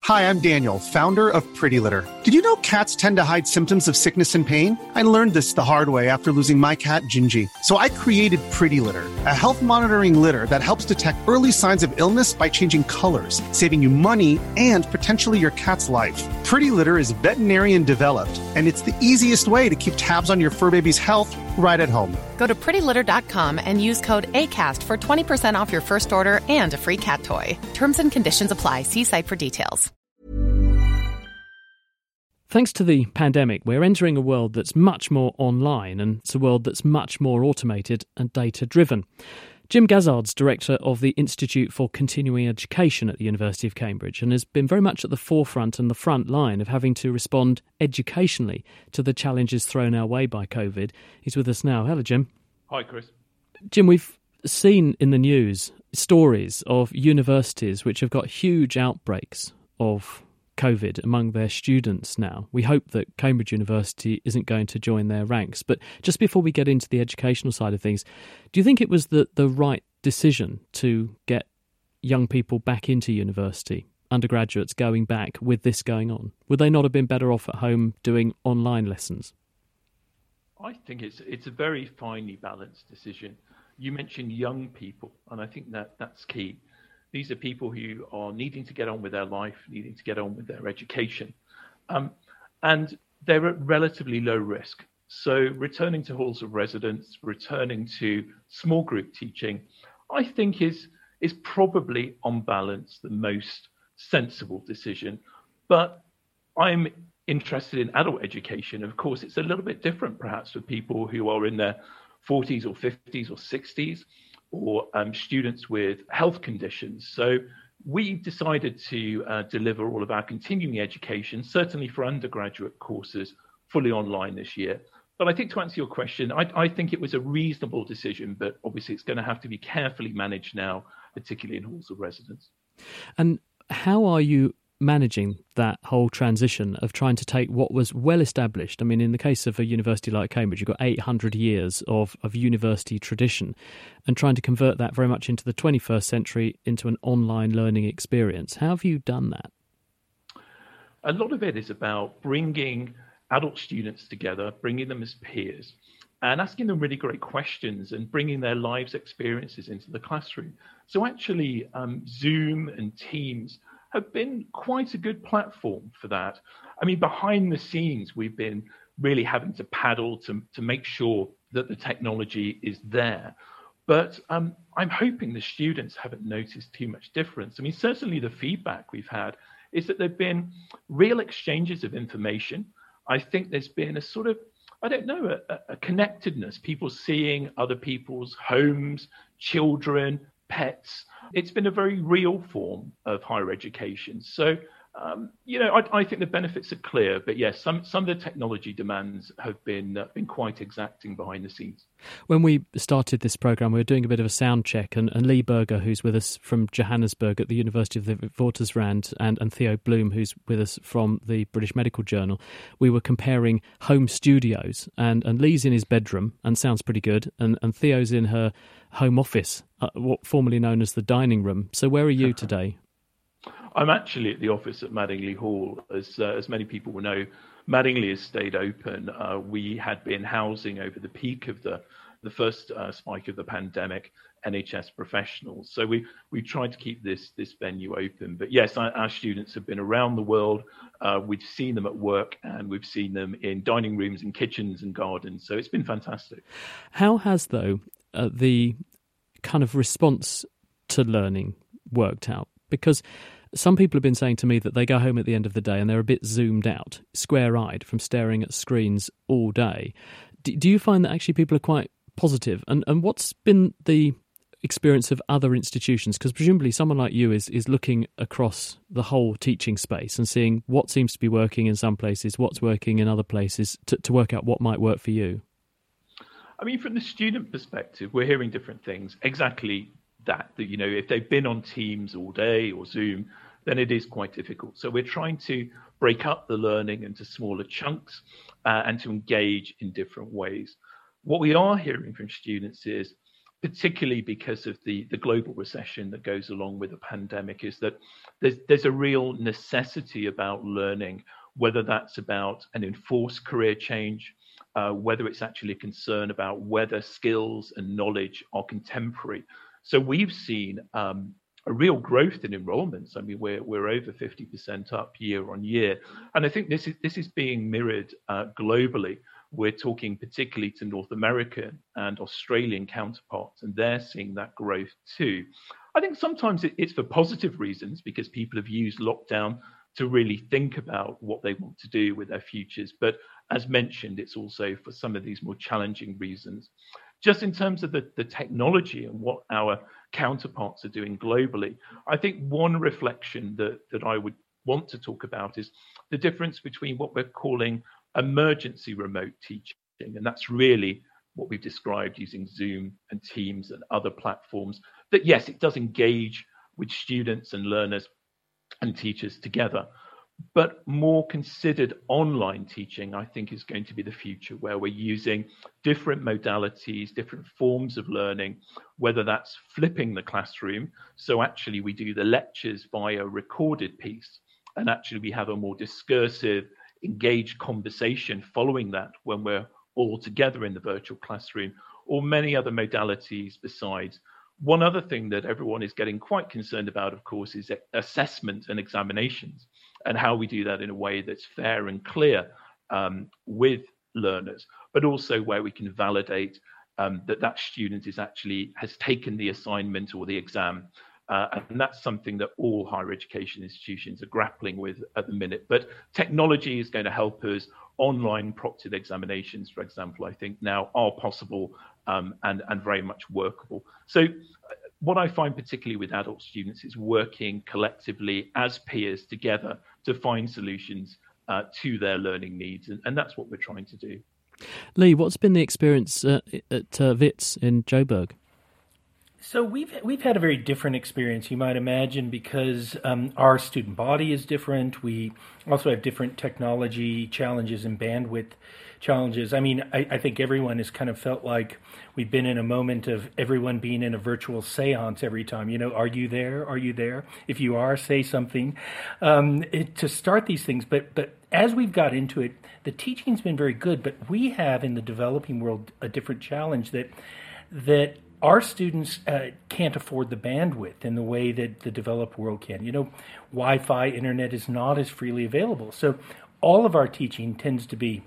Hi, I'm Daniel, founder of Pretty Litter. Did you know cats tend to hide symptoms of sickness and pain? I learned this the hard way after losing my cat, Gingy. So I created Pretty Litter, a health monitoring litter that helps detect early signs of illness by changing colors, saving you money and potentially your cat's life. Pretty Litter is veterinarian developed, and it's the easiest way to keep tabs on your fur baby's health right at home. Go to prettylitter.com and use code ACAST for 20% off your first order and a free cat toy. Terms and conditions apply. See site for details. Thanks to the pandemic, we're entering a world that's much more online, and it's a world that's much more automated and data-driven. Jim Gazzard's director of the Institute for Continuing Education at the University of Cambridge and has been very much at the forefront and the front line of having to respond educationally to the challenges thrown our way by COVID. He's with us now. Hello, Jim. Hi, Chris. Jim, we've seen in the news stories of universities which have got huge outbreaks of COVID among their students now. We hope that Cambridge University isn't going to join their ranks. But just before we get into the educational side of things, do you think it was the right decision to get young people back into university, undergraduates going back with this going on? Would they not have been better off at home doing online lessons? I think it's a very finely balanced decision. You mentioned young people, and I think that's key. These are people who are needing to get on with their life, needing to get on with their education. And they're at relatively low risk. So returning to halls of residence, returning to small group teaching, I think is probably on balance the most sensible decision. But I'm interested in adult education. Of course, it's a little bit different perhaps for people who are in their 40s or 50s or 60s. Or students with health conditions. So we decided to deliver all of our continuing education, certainly for undergraduate courses, fully online this year. But I think to answer your question, I think it was a reasonable decision, but obviously it's going to have to be carefully managed now, particularly in halls of residence. And how are you managing that whole transition of trying to take what was well established? I mean, in the case of a university like Cambridge, you've got 800 years of university tradition, and trying to convert that very much into the 21st century into an online learning experience. How have you done that? A lot of it is about bringing adult students together, bringing them as peers, and asking them really great questions and bringing their lives experiences into the classroom. So actually, Zoom and Teams have been quite a good platform for that. I mean, behind the scenes, we've been really having to paddle to make sure that the technology is there. But I'm hoping the students haven't noticed too much difference. I mean, certainly the feedback we've had is that there've been real exchanges of information. I think there's been a sort of, a connectedness, people seeing other people's homes, children, pets. It's been a very real form of higher education. So, I think the benefits are clear. But yes, some of the technology demands have been quite exacting behind the scenes. When we started this programme, we were doing a bit of a sound check, and Lee Berger, who's with us from Johannesburg at the University of the Witwatersrand, and Theo Bloom, who's with us from the British Medical Journal, we were comparing home studios, and Lee's in his bedroom and sounds pretty good, and Theo's in her home office, what formerly known as the dining room. So where are you today? I'm actually at the office at Madingley Hall. As many people will know, Madingley has stayed open. We had been housing over the peak of the first spike of the pandemic NHS professionals. So we tried to keep this venue open. But yes, our students have been around the world. We've seen them at work, and we've seen them in dining rooms and kitchens and gardens. So it's been fantastic. How has, though, the kind of response to learning worked out? Because some people have been saying to me that they go home at the end of the day and they're a bit zoomed out, square-eyed from staring at screens all day. Do you find that actually people are quite positive? And what's been the experience of other institutions? Because presumably someone like you is looking across the whole teaching space and seeing what seems to be working in some places, what's working in other places, to work out what might work for you. I mean, from the student perspective, we're hearing different things. Exactly that, if they've been on Teams all day or Zoom, then it is quite difficult. So we're trying to break up the learning into smaller chunks and to engage in different ways. What we are hearing from students is, particularly because of the global recession that goes along with the pandemic, is that there's a real necessity about learning, whether that's about an enforced career change, whether it's actually a concern about whether skills and knowledge are contemporary. So we've seen a real growth in enrollments. I mean, we're over 50% up year on year, and I think this is being mirrored globally. We're talking particularly to North American and Australian counterparts, and they're seeing that growth too. I think sometimes it's for positive reasons, because people have used lockdown to really think about what they want to do with their futures. But as mentioned, it's also for some of these more challenging reasons. Just in terms of the technology and what our counterparts are doing globally, I think one reflection that I would want to talk about is the difference between what we're calling emergency remote teaching, and that's really what we've described using Zoom and Teams and other platforms, that yes, it does engage with students and learners and teachers together, but more considered online teaching, I think, is going to be the future, where we're using different modalities, different forms of learning, whether that's flipping the classroom, so actually we do the lectures via recorded piece, and actually we have a more discursive, engaged conversation following that when we're all together in the virtual classroom, or many other modalities besides. One other thing that everyone is getting quite concerned about, of course, is assessment and examinations, and how we do that in a way that's fair and clear with learners, but also where we can validate that student has taken the assignment or the exam. And that's something that all higher education institutions are grappling with at the minute. But technology is going to help us. Online proctored examinations, for example, I think now are possible and very much workable. So what I find particularly with adult students is working collectively as peers together to find solutions to their learning needs. And that's what we're trying to do. Lee, what's been the experience at WITS in Joburg? So we've had a very different experience, you might imagine, because our student body is different. We also have different technology challenges and bandwidth challenges. I mean, I think everyone has kind of felt like we've been in a moment of everyone being in a virtual seance every time. You know, are you there? Are you there? If you are, say something to start these things. But as we've got into it, the teaching's been very good. But we have in the developing world a different challenge that our students can't afford the bandwidth in the way that the developed world can. You know, Wi-Fi, internet is not as freely available. So all of our teaching tends to be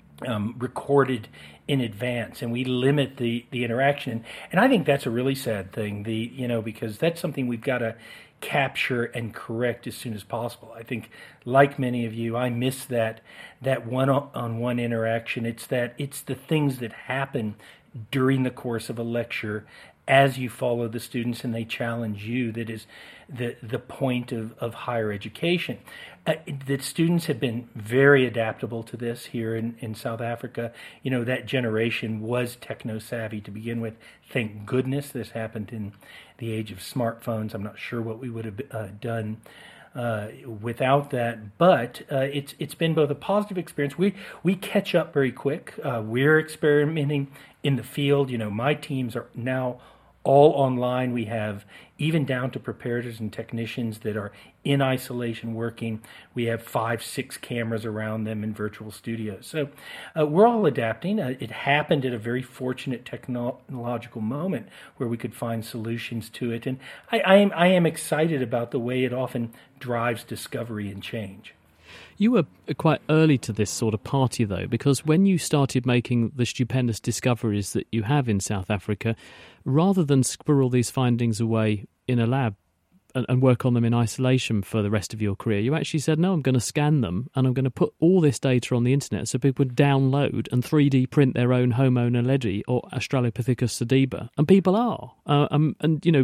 recorded in advance, and we limit the interaction. And I think that's a really sad thing, because that's something we've got to capture and correct as soon as possible. I think, like many of you, I miss that one-on-one interaction. It's the things that happen during the course of a lecture as you follow the students and they challenge you that is the point of higher education. That students have been very adaptable to this here in South Africa. You know, that generation was techno-savvy to begin with. Thank goodness this happened in the age of smartphones. I'm not sure what we would have done without that, but it's been both a positive experience. We catch up very quick. We're experimenting in the field. You know, my teams are now all online. We have even down to preparators and technicians that are in isolation working. We have 5-6 cameras around them in virtual studios. So we're all adapting. It happened at a very fortunate technological moment where we could find solutions to it. And I am excited about the way it often drives discovery and change. You were quite early to this sort of party, though, because when you started making the stupendous discoveries that you have in South Africa, rather than squirrel these findings away in a lab and work on them in isolation for the rest of your career, you actually said, no, I'm going to scan them and I'm going to put all this data on the internet so people would download and 3D print their own Homo naledi or Australopithecus sediba. And people are. And, you know,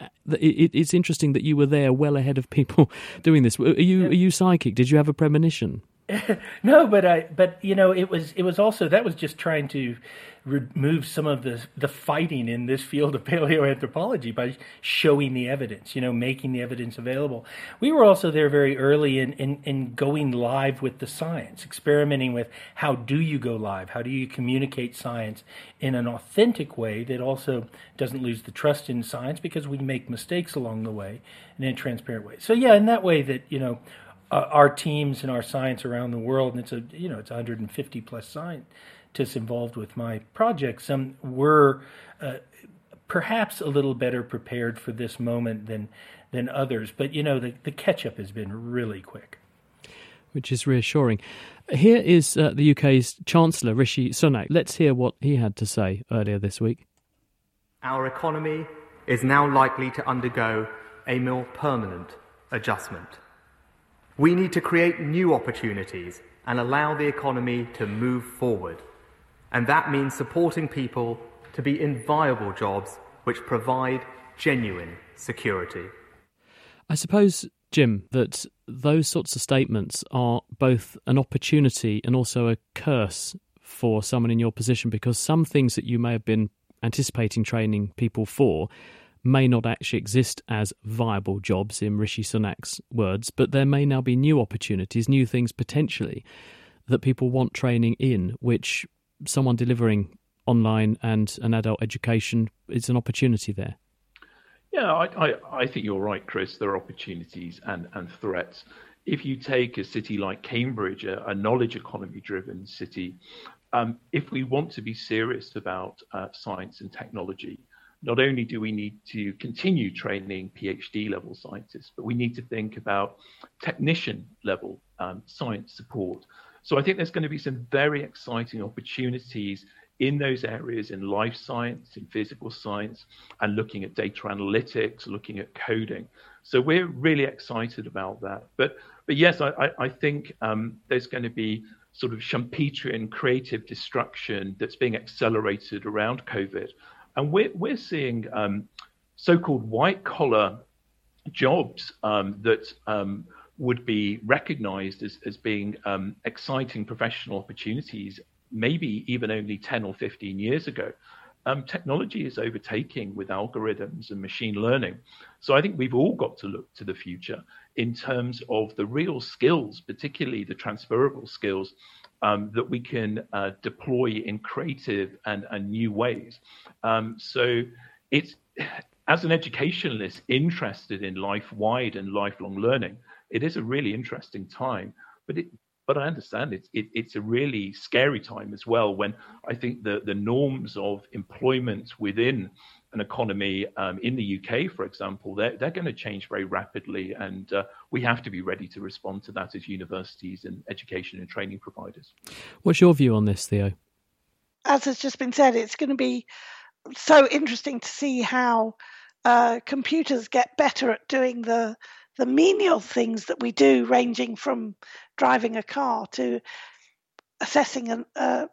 it's interesting that you were there well ahead of people doing this. Are you psychic? Did you have a premonition? No, but it was also, that was just trying to remove some of the fighting in this field of paleoanthropology by showing the evidence, making the evidence available. We were also there very early in going live with the science, experimenting with how do you go live, how do you communicate science in an authentic way that also doesn't lose the trust in science, because we make mistakes along the way, and in a transparent way. So yeah, in that way that our teams and our science around the world, and it's 150 plus scientists involved with my projects, were perhaps a little better prepared for this moment than others. But the catch-up has been really quick, which is reassuring. Here is the UK's Chancellor Rishi Sunak. Let's hear what he had to say earlier this week. Our economy is now likely to undergo a more permanent adjustment. We need to create new opportunities and allow the economy to move forward. And that means supporting people to be in viable jobs which provide genuine security. I suppose, Jim, that those sorts of statements are both an opportunity and also a curse for someone in your position, because some things that you may have been anticipating training people for may not actually exist as viable jobs, in Rishi Sunak's words, but there may now be new opportunities, new things potentially that people want training in, which someone delivering online and an adult education is an opportunity there. Yeah, I think you're right, Chris. There are opportunities and threats. If you take a city like Cambridge, a knowledge economy-driven city, if we want to be serious about science and technology, not only do we need to continue training PhD level scientists, but we need to think about technician level science support. So I think there's going to be some very exciting opportunities in those areas, in life science, in physical science, and looking at data analytics, looking at coding. So we're really excited about that. But yes, I think there's going to be sort of Schumpeterian creative destruction that's being accelerated around COVID. And we're seeing so-called white-collar jobs that would be recognized as being exciting professional opportunities, maybe even only 10 or 15 years ago. Technology is overtaking with algorithms and machine learning. So I think we've all got to look to the future in terms of the real skills, particularly the transferable skills, that we can deploy in creative and new ways. So it's, as an educationalist interested in life-wide and lifelong learning, it is a really interesting time. But I understand it's a really scary time as well, when I think the norms of employment within an economy in the UK, for example, they're going to change very rapidly, and we have to be ready to respond to that as universities and education and training providers. What's your view on this, Theo? As has just been said, it's going to be so interesting to see how computers get better at doing the menial things that we do, ranging from driving a car to assessing an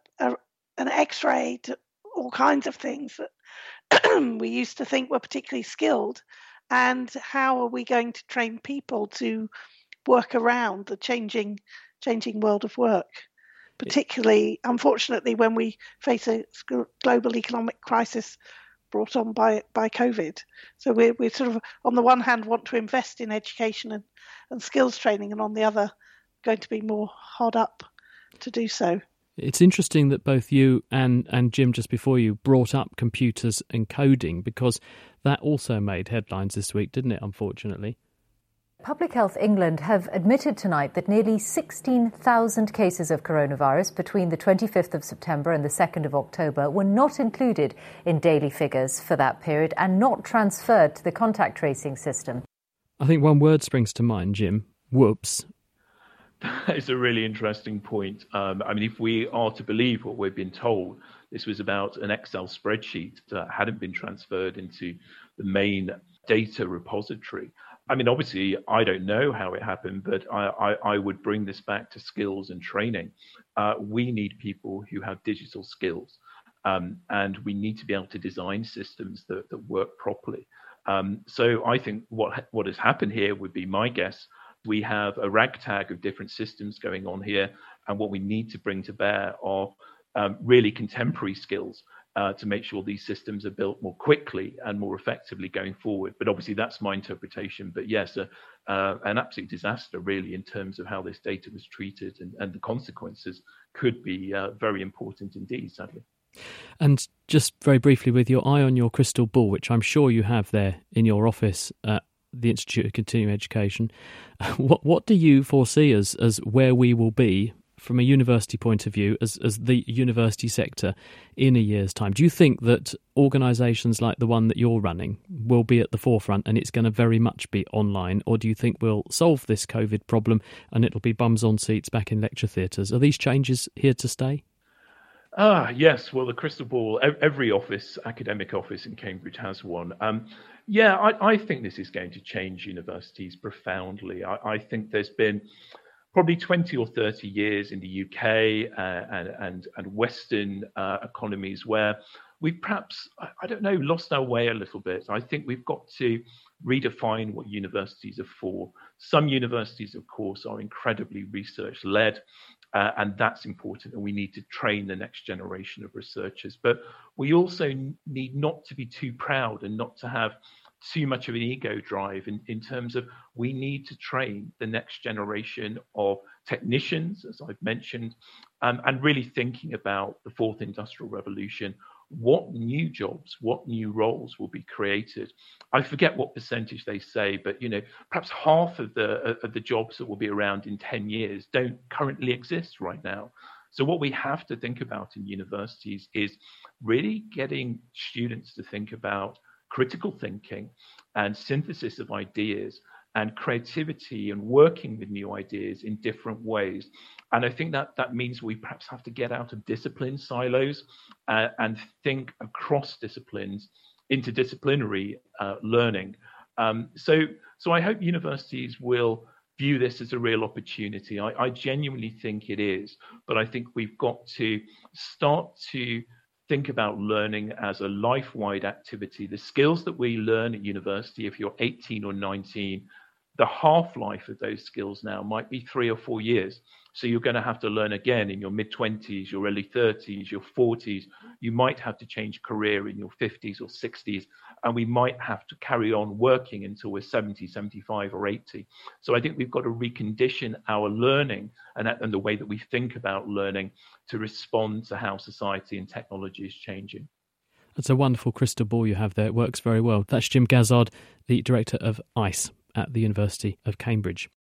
X-ray, to all kinds of things that we used to think were particularly skilled. And how are we going to train people to work around the changing world of work? Particularly, unfortunately, when we face a global economic crisis brought on by COVID. So we're sort of, on the one hand, want to invest in education and skills training, and on the other, going to be more hard up to do so. It's interesting that both you and Jim, just before you, brought up computers and coding, because that also made headlines this week, didn't it, unfortunately? Public Health England have admitted tonight that nearly 16,000 cases of coronavirus between the 25th of September and the 2nd of October were not included in daily figures for that period and not transferred to the contact tracing system. I think one word springs to mind, Jim. Whoops. It's a really interesting point. I mean, if we are to believe what we've been told, this was about an Excel spreadsheet that hadn't been transferred into the main data repository. I mean, obviously, I don't know how it happened, but I would bring this back to skills and training. We need people who have digital skills, and we need to be able to design systems that work properly. So I think what has happened here would be my guess. We have a ragtag of different systems going on here, and what we need to bring to bear are really contemporary skills to make sure these systems are built more quickly and more effectively going forward. But obviously that's my interpretation. But yes, an absolute disaster really in terms of how this data was treated, and the consequences could be very important indeed, sadly. And just very briefly, with your eye on your crystal ball, which I'm sure you have there in your office at the Institute of Continuing Education, what do you foresee as where we will be from a university point of view, as the university sector in a year's time? Do you think that organisations like the one that you're running will be at the forefront and it's going to very much be online? Or do you think we'll solve this COVID problem and it'll be bums on seats back in lecture theatres? Are these changes here to stay? Yes. Well, the crystal ball, every academic office in Cambridge has one. I think this is going to change universities profoundly. I think there's been probably 20 or 30 years in the UK and Western economies where we've perhaps, I don't know, lost our way a little bit. I think we've got to redefine what universities are for. Some universities, of course, are incredibly research-led, and that's important, and we need to train the next generation of researchers. But we also need not to be too proud and not to have too much of an ego drive in terms of we need to train the next generation of technicians, as I've mentioned, and really thinking about the fourth industrial revolution. What new jobs, what new roles will be created? I forget what percentage they say, but perhaps half of the jobs that will be around in 10 years don't currently exist right now. So what we have to think about in universities is really getting students to think about critical thinking and synthesis of ideas and creativity and working with new ideas in different ways. And I think that means we perhaps have to get out of discipline silos and think across disciplines, interdisciplinary learning. So I hope universities will view this as a real opportunity. I genuinely think it is, but I think we've got to start to think about learning as a life-wide activity. The skills that we learn at university, if you're 18 or 19, the half-life of those skills now might be 3 or 4 years. So you're going to have to learn again in your mid-20s, your early 30s, your 40s. You might have to change career in your 50s or 60s, and we might have to carry on working until we're 70, 75 or 80. So I think we've got to recondition our learning and the way that we think about learning to respond to how society and technology is changing. That's a wonderful crystal ball you have there. It works very well. That's Jim Gazzard, the Director of ICE at the University of Cambridge.